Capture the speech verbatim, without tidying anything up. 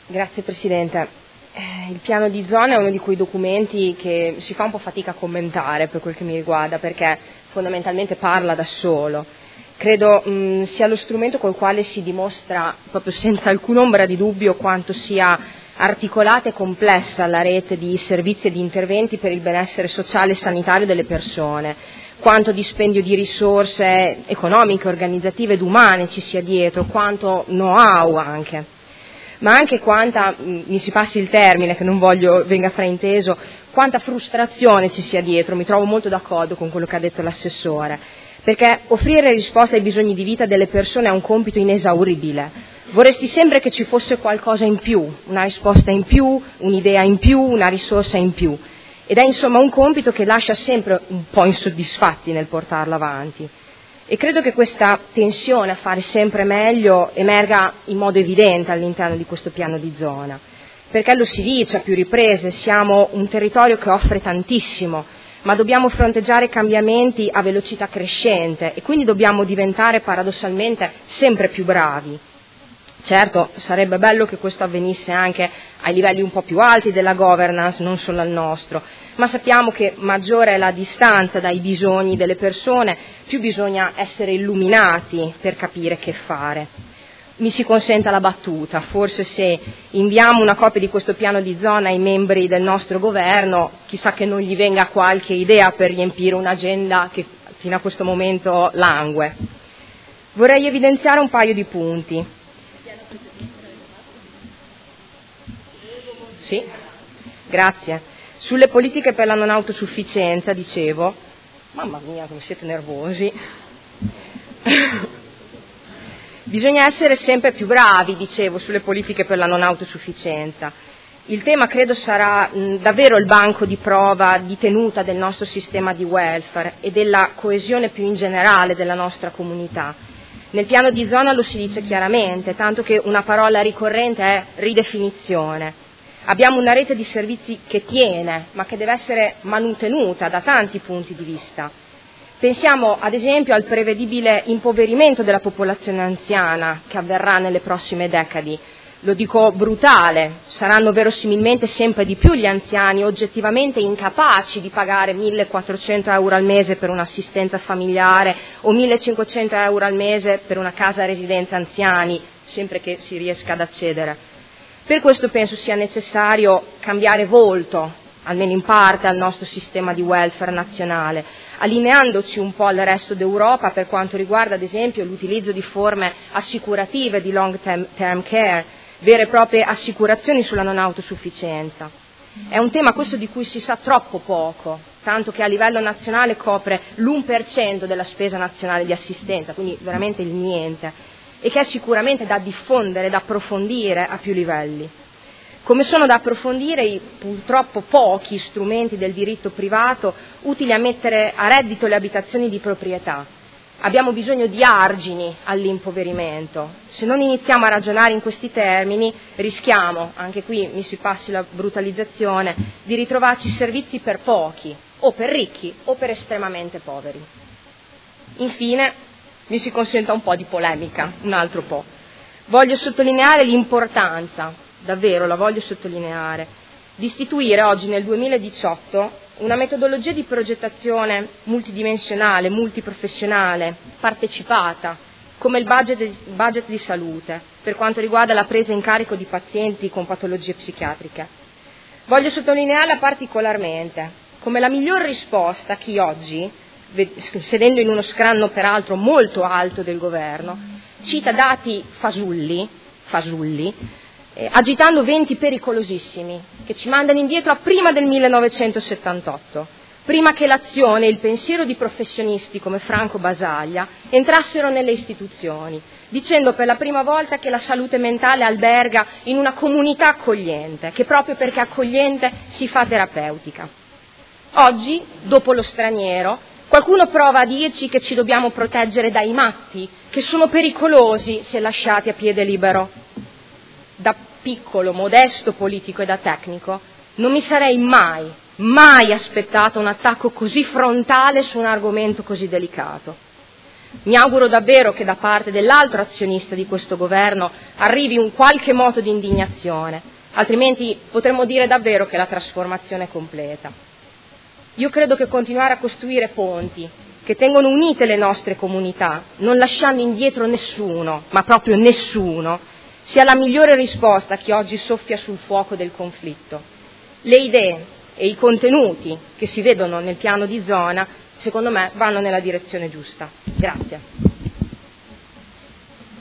Grazie Presidente. Eh, il piano di zona è uno di quei documenti che si fa un po' fatica a commentare per quel che mi riguarda, perché fondamentalmente parla da solo. Credo mh, sia lo strumento col quale si dimostra proprio senza alcuna ombra di dubbio quanto sia articolata e complessa la rete di servizi e di interventi per il benessere sociale e sanitario delle persone, quanto dispendio di risorse economiche, organizzative ed umane ci sia dietro, quanto know-how anche, ma anche quanta, mi si passi il termine che non voglio venga frainteso, quanta frustrazione ci sia dietro. Mi trovo molto d'accordo con quello che ha detto l'assessore, perché offrire risposta ai bisogni di vita delle persone è un compito inesauribile. Vorresti sempre che ci fosse qualcosa in più, una risposta in più, un'idea in più, una risorsa in più. Ed è insomma un compito che lascia sempre un po' insoddisfatti nel portarlo avanti. E credo che questa tensione a fare sempre meglio emerga in modo evidente all'interno di questo piano di zona. Perché lo si dice a più riprese, siamo un territorio che offre tantissimo, ma dobbiamo fronteggiare cambiamenti a velocità crescente e quindi dobbiamo diventare paradossalmente sempre più bravi. Certo, sarebbe bello che questo avvenisse anche ai livelli un po' più alti della governance, non solo al nostro, ma sappiamo che maggiore è la distanza dai bisogni delle persone, più bisogna essere illuminati per capire che fare. Mi si consenta la battuta, forse se inviamo una copia di questo piano di zona ai membri del nostro governo, chissà che non gli venga qualche idea per riempire un'agenda che fino a questo momento langue. Vorrei evidenziare un paio di punti. Sì, grazie. Sulle politiche per la non autosufficienza, dicevo, mamma mia come siete nervosi, bisogna essere sempre più bravi, dicevo, sulle politiche per la non autosufficienza. Il tema credo sarà mh, davvero il banco di prova di tenuta del nostro sistema di welfare e della coesione più in generale della nostra comunità. Nel piano di zona lo si dice chiaramente, tanto che una parola ricorrente è ridefinizione. Abbiamo una rete di servizi che tiene, ma che deve essere manutenuta da tanti punti di vista. Pensiamo ad esempio al prevedibile impoverimento della popolazione anziana che avverrà nelle prossime decadi. Lo dico brutale, saranno verosimilmente sempre di più gli anziani oggettivamente incapaci di pagare millequattrocento euro al mese per un'assistenza familiare o millecinquecento euro al mese per una casa residenza anziani, sempre che si riesca ad accedere. Per questo penso sia necessario cambiare volto, almeno in parte, al nostro sistema di welfare nazionale, allineandoci un po' al resto d'Europa per quanto riguarda ad esempio l'utilizzo di forme assicurative di long term care, vere e proprie assicurazioni sulla non autosufficienza. È un tema questo di cui si sa troppo poco, tanto che a livello nazionale copre l'uno per cento della spesa nazionale di assistenza, quindi veramente il niente, e che è sicuramente da diffondere, da approfondire a più livelli. Come sono da approfondire i purtroppo pochi strumenti del diritto privato utili a mettere a reddito le abitazioni di proprietà. Abbiamo bisogno di argini all'impoverimento. Se non iniziamo a ragionare in questi termini, rischiamo, anche qui mi si passi la brutalizzazione, di ritrovarci servizi per pochi, o per ricchi, o per estremamente poveri. Infine, mi si consenta un po' di polemica, un altro po'. Voglio sottolineare l'importanza, davvero la voglio sottolineare, di istituire oggi nel duemiladiciotto una metodologia di progettazione multidimensionale, multiprofessionale, partecipata, come il budget, il budget di salute, per quanto riguarda la presa in carico di pazienti con patologie psichiatriche. Voglio sottolinearla particolarmente come la miglior risposta a chi oggi, sedendo in uno scranno peraltro molto alto del governo, cita dati fasulli, fasulli eh, agitando venti pericolosissimi che ci mandano indietro a prima del millenovecentosettantotto, prima che l'azione e il pensiero di professionisti come Franco Basaglia entrassero nelle istituzioni, dicendo per la prima volta che la salute mentale alberga in una comunità accogliente, che proprio perché accogliente si fa terapeutica. Oggi, dopo lo straniero, qualcuno prova a dirci che ci dobbiamo proteggere dai matti, che sono pericolosi se lasciati a piede libero. Da piccolo, modesto politico e da tecnico, non mi sarei mai, mai aspettato un attacco così frontale su un argomento così delicato. Mi auguro davvero che da parte dell'altro azionista di questo governo arrivi un qualche moto di indignazione, altrimenti potremmo dire davvero che la trasformazione è completa. Io credo che continuare a costruire ponti che tengono unite le nostre comunità, non lasciando indietro nessuno, ma proprio nessuno, sia la migliore risposta a chi oggi soffia sul fuoco del conflitto. Le idee e i contenuti che si vedono nel piano di zona, secondo me, vanno nella direzione giusta. Grazie.